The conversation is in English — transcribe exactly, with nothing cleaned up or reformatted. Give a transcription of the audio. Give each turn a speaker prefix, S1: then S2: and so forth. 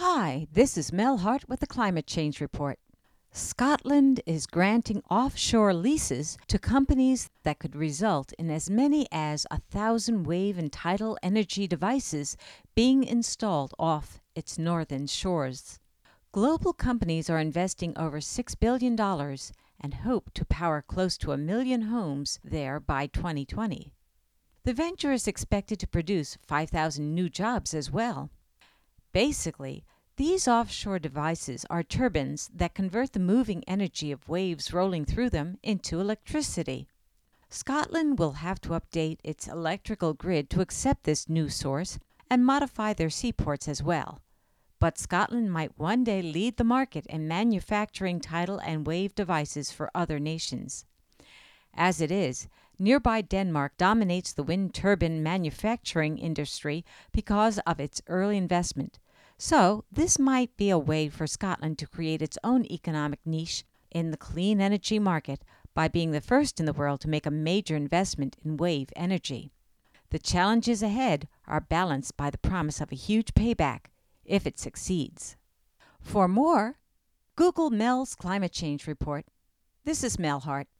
S1: Hi, this is Mel Hart with the Climate Change Report. Scotland is granting offshore leases to companies that could result in as many as a thousand wave and tidal energy devices being installed off its northern shores. Global companies are investing over six billion dollars and hope to power close to a million homes there by twenty twenty. The venture is expected to produce five thousand new jobs as well. Basically, these offshore devices are turbines that convert the moving energy of waves rolling through them into electricity. Scotland will have to update its electrical grid to accept this new source and modify their seaports as well. But Scotland might one day lead the market in manufacturing tidal and wave devices for other nations. As it is, nearby Denmark dominates the wind turbine manufacturing industry because of its early investment. So, this might be a way for Scotland to create its own economic niche in the clean energy market by being the first in the world to make a major investment in wave energy. The challenges ahead are balanced by the promise of a huge payback if it succeeds. For more, Google Mel's Climate Change Report. This is Mel Hart.